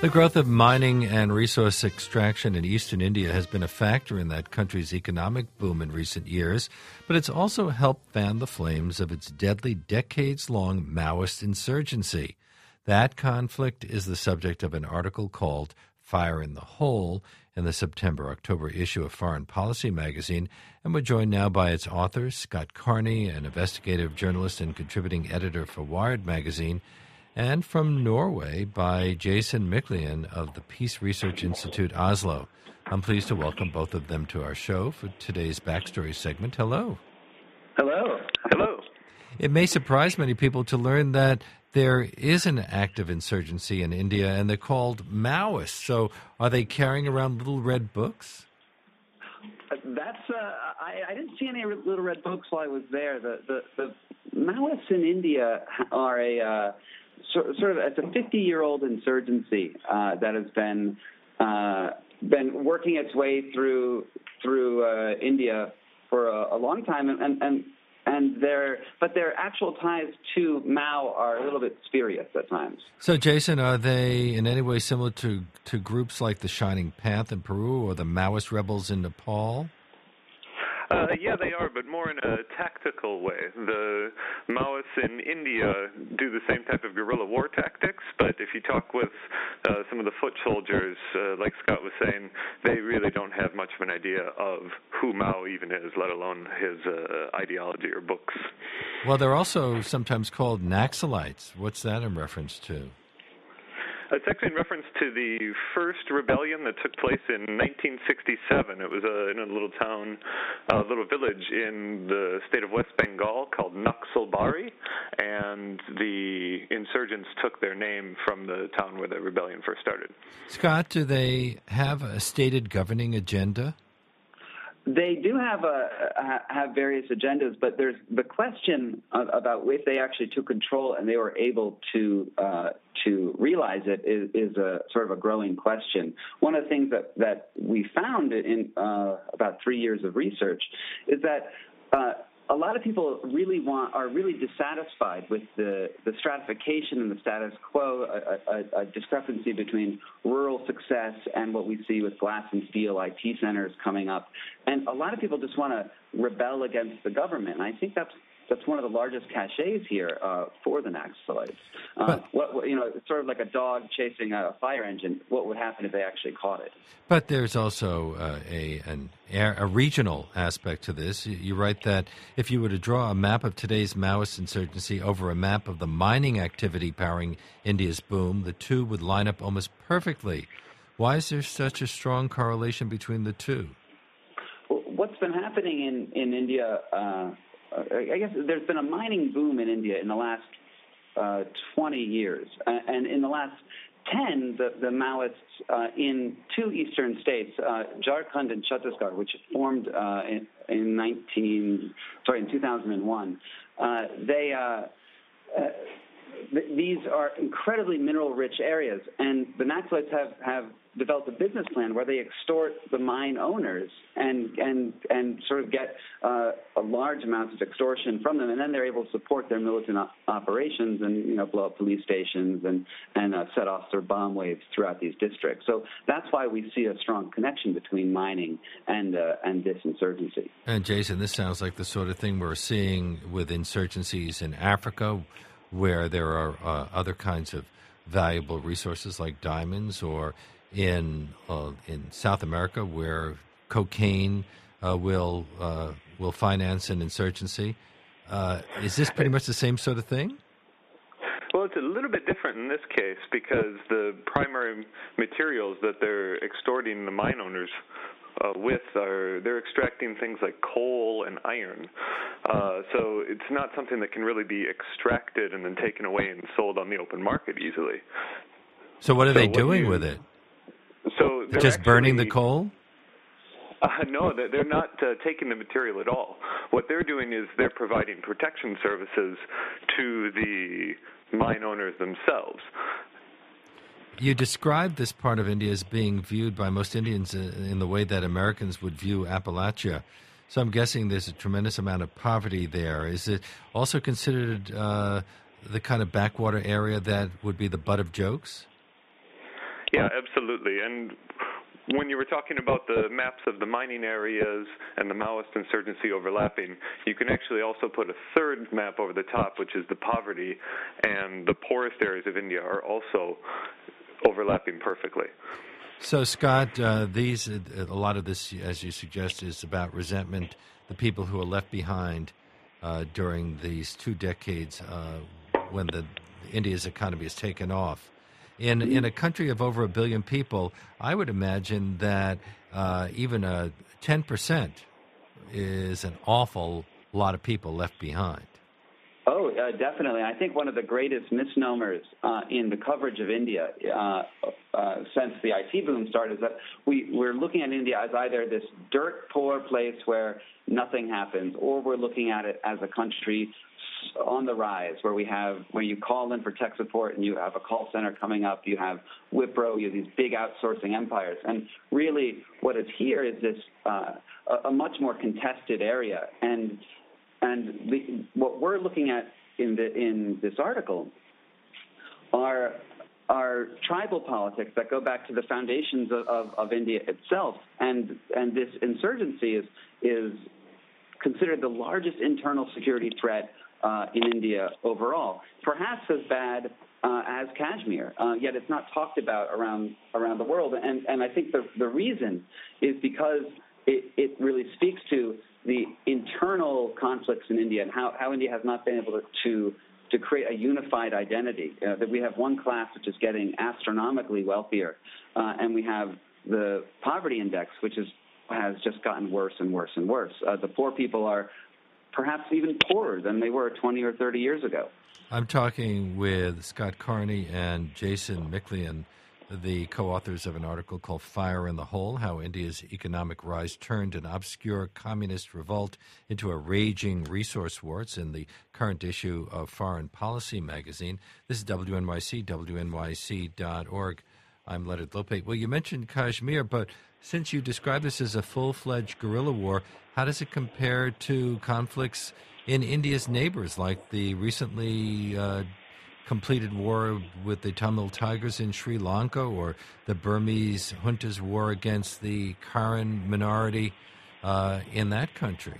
The growth of mining and resource extraction in eastern India has been a factor in that country's economic boom in recent years, but it's also helped fan the flames of its deadly decades-long Maoist insurgency. That conflict is the subject of an article called Fire in the Hole in the September-October issue of Foreign Policy magazine, and we're joined now by its author, Scott Carney, an investigative journalist and contributing editor for Wired magazine, and from Norway by Jason Miklian of the Peace Research Institute Oslo. I'm pleased to welcome both of them to our show for today's Backstory segment. Hello. Hello. Hello. It may surprise many people to learn that there is an active insurgency in India, and they're called Maoists. So are they carrying around little red books? I didn't see any little red books while I was there. The Maoists in India are it's a 50-year-old insurgency that has been working its way through India for a long time, but their actual ties to Mao are a little bit spurious at times. So, Jason, are they in any way similar to groups like the Shining Path in Peru or the Maoist rebels in Nepal? Yeah, they are, but more in a tactical way. The Maoists in India do the same type of guerrilla war tactics, but if you talk with some of the foot soldiers, like Scott was saying, they really don't have much of an idea of who Mao even is, let alone his ideology or books. Well, they're also sometimes called Naxalites. What's that in reference to? It's actually in reference to the first rebellion that took place in 1967. It was in a little town, a little village in the state of West Bengal called Naxalbari, and the insurgents took their name from the town where the rebellion first started. Scott, do they have a stated governing agenda? They do have various agendas, but there's the question about if they actually took control and they were able to realize it is a sort of a growing question. One of the things that we found in about 3 years of research is that a lot of people are really dissatisfied with the stratification and the status quo, a discrepancy between rural success and what we see with glass and steel IT centers coming up. And a lot of people just want to rebel against the government. And I think that's one of the largest cachets here for the Naxalites. It's sort of like a dog chasing a fire engine. What would happen if they actually caught it? But there's also a regional aspect to this. You write that if you were to draw a map of today's Maoist insurgency over a map of the mining activity powering India's boom, the two would line up almost perfectly. Why is there such a strong correlation between the two? Well, what's been happening in India? I guess there's been a mining boom in India in the last 20 years. And in the last 10, the Maoists in two eastern states, Jharkhand and Chhattisgarh, which formed in 2001, these are incredibly mineral-rich areas, and the Naxalites have developed a business plan where they extort the mine owners and sort of get a large amount of extortion from them, and then they're able to support their militant operations and blow up police stations and set off their bomb waves throughout these districts. So that's why we see a strong connection between mining and this insurgency. And Jason, this sounds like the sort of thing we're seeing with insurgencies in Africa, where there are other kinds of valuable resources like diamonds, or in South America, where cocaine will finance an insurgency. Is this pretty much the same sort of thing? Well, it's a little bit different in this case because the primary materials that they're extorting the mine owners they're extracting things like coal and iron. So it's not something that can really be extracted and then taken away and sold on the open market easily. So what are they doing with it? So they're just burning the coal? No, they're not taking the material at all. What they're doing is they're providing protection services to the mine owners themselves. You described this part of India as being viewed by most Indians in the way that Americans would view Appalachia. So I'm guessing there's a tremendous amount of poverty there. Is it also considered the kind of backwater area that would be the butt of jokes? Yeah, absolutely. And when you were talking about the maps of the mining areas and the Maoist insurgency overlapping, you can actually also put a third map over the top, which is the poverty, and the poorest areas of India are also overlapping perfectly. So, Scott, a lot of this, as you suggest, is about resentment, the people who are left behind during these 2 decades when India's economy has taken off. In a country of over 1 billion people, I would imagine that even 10% is an awful lot of people left behind. Oh, definitely. I think one of the greatest misnomers in the coverage of India since the IT boom started is that we're looking at India as either this dirt poor place where nothing happens, or we're looking at it as a country on the rise, where you call in for tech support and you have a call center coming up, you have Wipro, you have these big outsourcing empires, and really what is here is this a much more contested area, and what we're looking at in this article are tribal politics that go back to the foundations of India itself, and this insurgency is considered the largest internal security threat in India overall, perhaps as bad as Kashmir, yet it's not talked about around the world. And I think the reason is because it really speaks to the internal conflicts in India and how India has not been able to create a unified identity. That we have one class which is getting astronomically wealthier, and we have the poverty index, which has just gotten worse and worse and worse. The poor people are perhaps even poorer than they were 20 or 30 years ago. I'm talking with Scott Carney and Jason Micklien, the co-authors of an article called Fire in the Hole, How India's Economic Rise Turned an Obscure Communist Revolt into a Raging Resource War. It's in the current issue of Foreign Policy magazine. This is WNYC, WNYC.org. I'm Leonard Lopate. Well, you mentioned Kashmir, but since you describe this as a full-fledged guerrilla war, how does it compare to conflicts in India's neighbors, like the recently completed war with the Tamil Tigers in Sri Lanka, or the Burmese junta's war against the Karen minority in that country?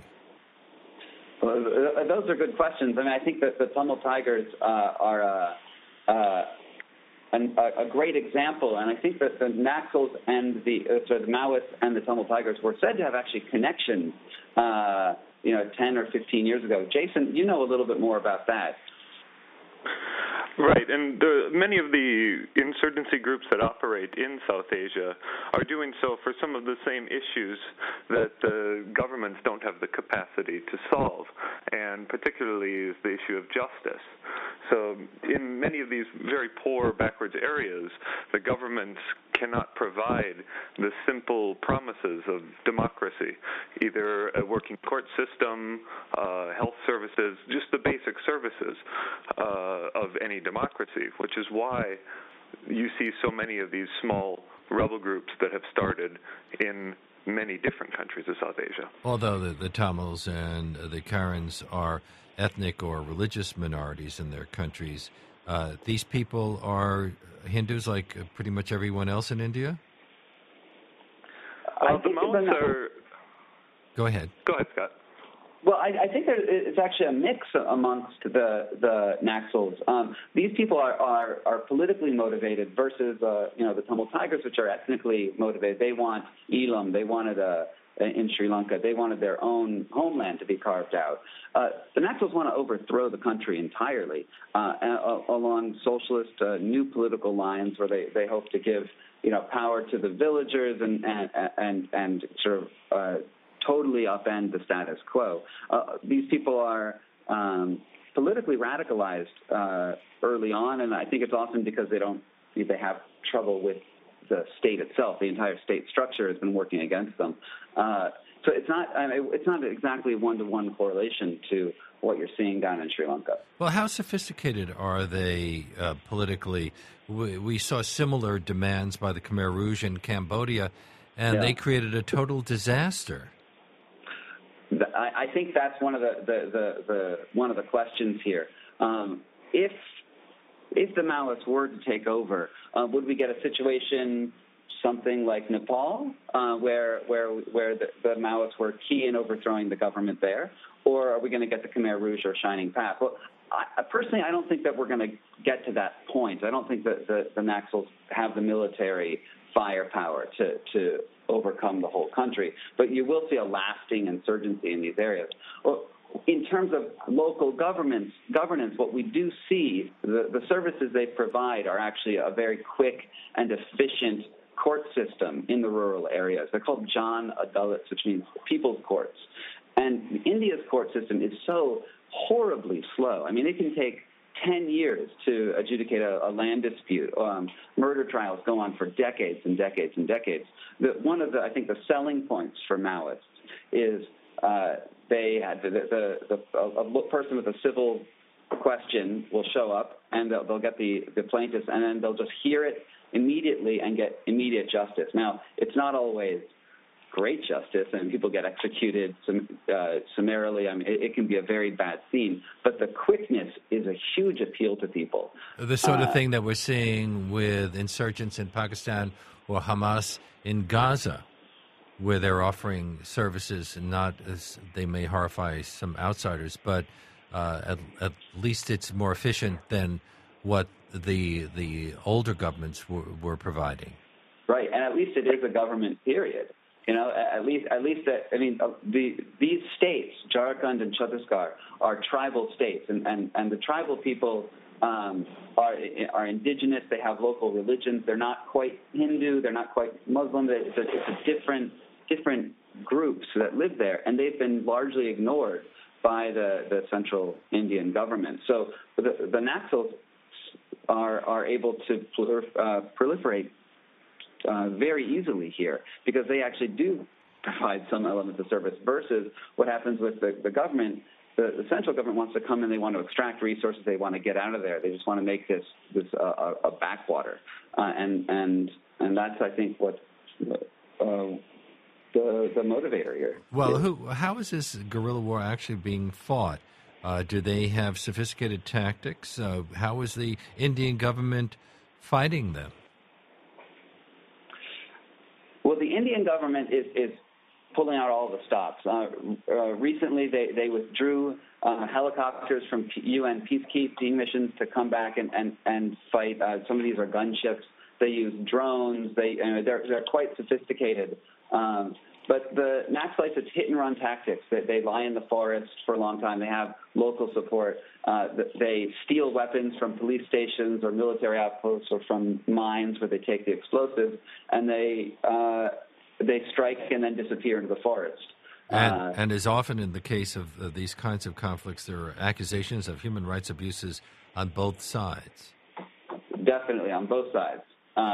Well, those are good questions. I mean, I think that the Tamil Tigers are a great example, and I think that the Naxals and the Maoists and the Tamil Tigers were said to have actually connections, 10 or 15 years ago. Jason, you know a little bit more about that. Right, and many of the insurgency groups that operate in South Asia are doing so for some of the same issues that the governments don't have the capacity to solve, and particularly is the issue of justice. So in many of these very poor, backwards areas, the governments cannot provide the simple promises of democracy, either a working court system, health services, just the basic services of any democracy, which is why you see so many of these small rebel groups that have started in many different countries of South Asia. Although the Tamils and the Karens are ethnic or religious minorities in their countries, these people are Hindus like pretty much everyone else in India? The Maoists are... Go ahead. Go ahead, Scott. Well, I think it's actually a mix amongst the Naxals. These people are politically motivated versus the Tamil Tigers, which are ethnically motivated. They want Elam. They wanted in Sri Lanka. They wanted their own homeland to be carved out. The Naxals want to overthrow the country entirely along socialist new political lines, where they hope to give power to the villagers and sort of totally upend the status quo. These people are politically radicalized early on, and I think it's often because they have trouble with the state itself. The entire state structure has been working against them. So it's not exactly one-to-one correlation to what you're seeing down in Sri Lanka. Well, how sophisticated are they politically? We saw similar demands by the Khmer Rouge in Cambodia, and they created a total disaster. I think that's one of the questions here. If if the Maoists were to take over, would we get a situation something like Nepal, where the Maoists were key in overthrowing the government there, or are we going to get the Khmer Rouge or Shining Path? Well, personally, I don't think that we're going to get to that point. I don't think that the Naxals have the military firepower to overcome the whole country, but you will see a lasting insurgency in these areas. Well, in terms of local governance, what we do see, the services they provide are actually a very quick and efficient court system in the rural areas. They're called Jan Adalats, which means people's courts. And India's court system is so horribly slow. I mean, it can take 10 years to adjudicate a land dispute. Murder trials go on for decades and decades and decades. One of the, I think, the selling points for Maoists is they had a person with a civil question will show up, and they'll get the plaintiffs, and then they'll just hear it immediately and get immediate justice. Now, it's not always great justice, and people get executed summarily. I mean, it can be a very bad scene, but the quickness is a huge appeal to people. The sort of thing that we're seeing with insurgents in Pakistan or Hamas in Gaza, where they're offering services, not as they may horrify some outsiders, but at least it's more efficient than what the older governments were providing. Right, and at least it is a government, period. You know, at least that. I mean, these states, Jharkhand and Chhattisgarh, are tribal states, and the tribal people are indigenous. They have local religions. They're not quite Hindu. They're not quite Muslim. It's a different groups that live there, and they've been largely ignored by the central Indian government. So the Naxals are able to proliferate very easily here because they actually do provide some elements of service versus what happens with the government. The central government wants to come in, they want to extract resources, they want to get out of there. They just want to make this a backwater. And that's, I think, what the motivator here. Well, how is this guerrilla war actually being fought? Do they have sophisticated tactics? How is the Indian government fighting them? Well, the Indian government is pulling out all the stops. Recently, they withdrew helicopters from UN peacekeeping missions to come back and fight. Some of these are gunships. They use drones. They're quite sophisticated. But the Naxalites, it's hit-and-run tactics. They lie in the forest for a long time. They have local support. They steal weapons from police stations or military outposts or from mines where they take the explosives, and they strike and then disappear into the forest. And as often in the case of these kinds of conflicts, there are accusations of human rights abuses on both sides. Definitely, on both sides.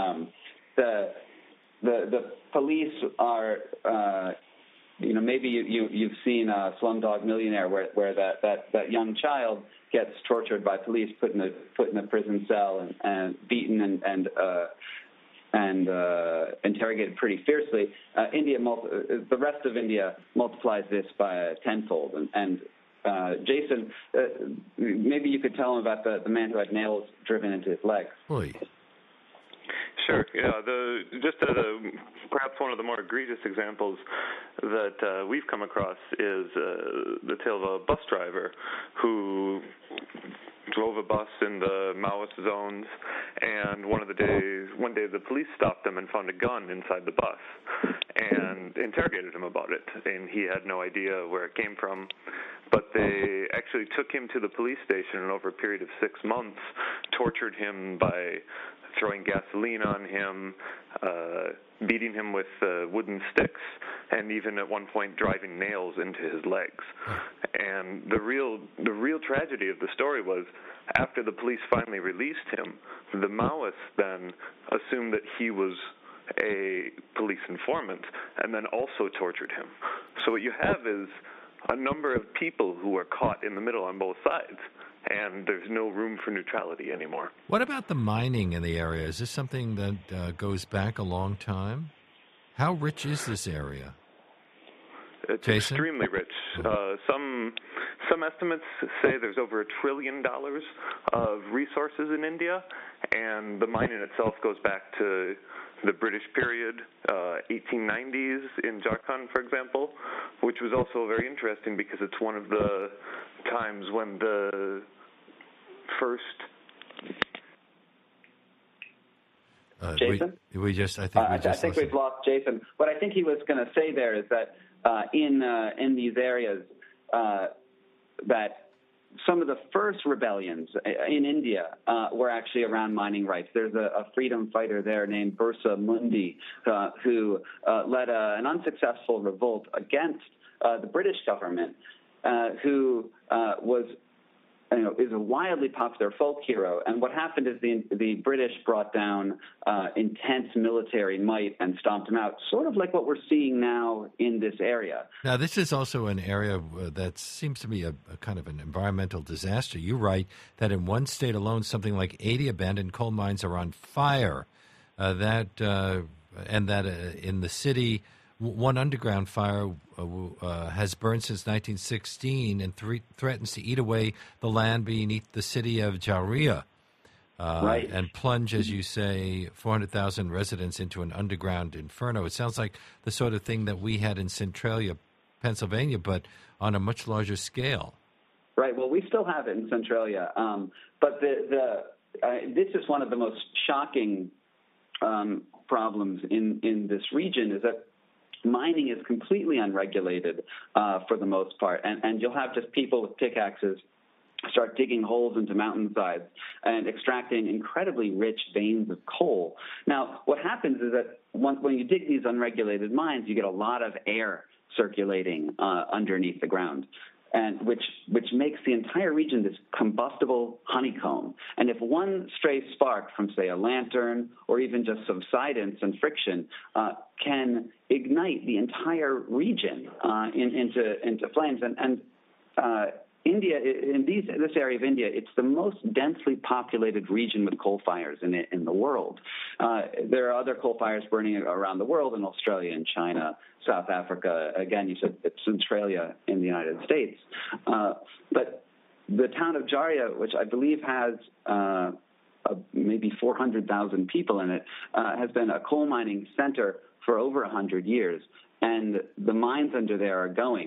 The police are, maybe you've seen Slumdog Millionaire, where that young child gets tortured by police, put in a prison cell and beaten and interrogated pretty fiercely. The rest of India multiplies this by tenfold. And Jason, maybe you could tell him about the man who had nails driven into his legs. Oy. Sure. Yeah. Perhaps one of the more egregious examples that we've come across is the tale of a bus driver who drove a bus in the Maoist zones, and one day the police stopped him and found a gun inside the bus and interrogated him about it, and he had no idea where it came from. But they actually took him to the police station and over a period of 6 months tortured him by throwing gasoline on him, beating him with wooden sticks, and even at one point driving nails into his legs. And the real tragedy of the story was after the police finally released him, the Maoists then assumed that he was a police informant and then also tortured him. So what you have is a number of people who are caught in the middle on both sides, and there's no room for neutrality anymore. What about the mining in the area? Is this something that goes back a long time? How rich is this area? It's Jason? extremely rich. Some estimates say there's over $1 trillion of resources in India, and the mining itself goes back to the British period, 1890s in Jharkhand, for example, which was also very interesting because it's one of the times when the first... Jason? I think we've lost Jason. What I think he was going to say there is that in these areas that some of the first rebellions in India were actually around mining rights. There's a freedom fighter there named Birsa Mundi who led an unsuccessful revolt against the British government, who is a wildly popular folk hero. And what happened is the British brought down intense military might and stomped him out, sort of like what we're seeing now in this area. Now, this is also an area that seems to be a kind of an environmental disaster. You write that in one state alone, something like 80 abandoned coal mines are on fire, and that in the city, one underground fire has burned since 1916 and threatens to eat away the land beneath the city of Jharia and plunge, as you say, 400,000 residents into an underground inferno. It sounds like the sort of thing that we had in Centralia, Pennsylvania, but on a much larger scale. Right. Well, we still have it in Centralia, but this is one of the most shocking problems in this region is that mining is completely unregulated for the most part, and you'll have just people with pickaxes start digging holes into mountainsides and extracting incredibly rich veins of coal. Now, what happens is that when you dig these unregulated mines, you get a lot of air circulating underneath the ground, and which makes the entire region this combustible honeycomb. And if one stray spark from, say, a lantern or even just subsidence and friction can ignite the entire region into flames. And India, this area of India, it's the most densely populated region with coal fires in the world. There are other coal fires burning around the world in Australia and China, South Africa. Again, you said it's Centralia in the United States. But the town of Jharia, which I believe has maybe 400,000 people in it, has been a coal mining center for over 100 years. And the mines under there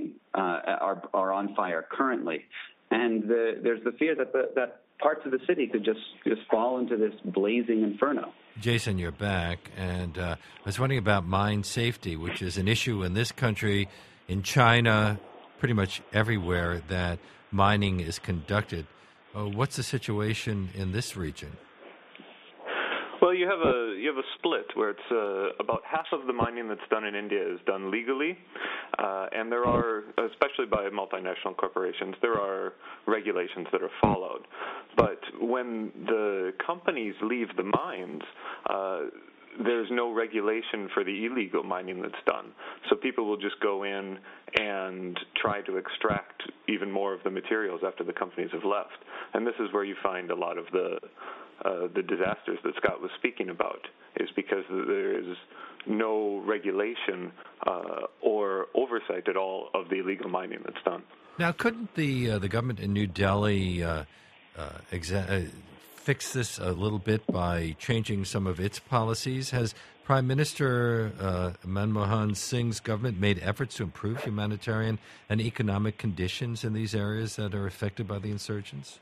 are on fire currently, and there's the fear that parts of the city could just fall into this blazing inferno. Jason, you're back, and I was wondering about mine safety, which is an issue in this country, in China, pretty much everywhere that mining is conducted. What's the situation in this region? Well, you have a split where it's about half of the mining that's done in India is done legally, and there are, especially by multinational corporations, there are regulations that are followed. But when the companies leave the mines, there's no regulation for the illegal mining that's done. So people will just go in and try to extract even more of the materials after the companies have left. And this is where you find a lot of the disasters that Scott was speaking about, is because there is no regulation or oversight at all of the illegal mining that's done. Now, couldn't the government in New Delhi fix this a little bit by changing some of its policies? Has Prime Minister Manmohan Singh's government made efforts to improve humanitarian and economic conditions in these areas that are affected by the insurgents?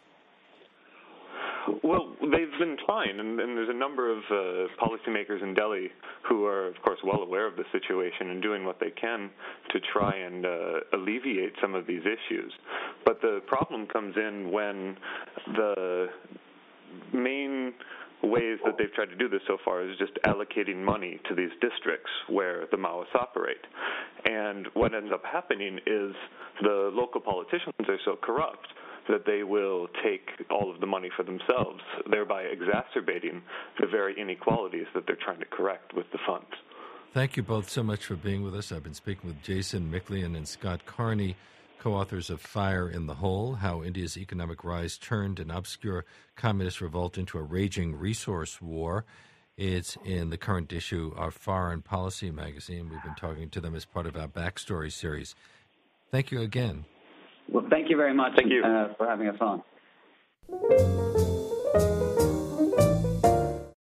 Well, they've been trying, and there's a number of policymakers in Delhi who are, of course, well aware of the situation and doing what they can to try and alleviate some of these issues. But the problem comes in when the main ways that they've tried to do this so far is just allocating money to these districts where the Maoists operate. And what ends up happening is the local politicians are so corrupt that they will take all of the money for themselves, thereby exacerbating the very inequalities that they're trying to correct with the funds. Thank you both so much for being with us. I've been speaking with Jason Micklien and Scott Carney, co-authors of Fire in the Hole, How India's Economic Rise Turned an Obscure Communist Revolt into a Raging Resource War. It's in the current issue of Foreign Policy magazine. We've been talking to them as part of our Backstory series. Thank you again. Well, thank you very much Thank you. For having us on.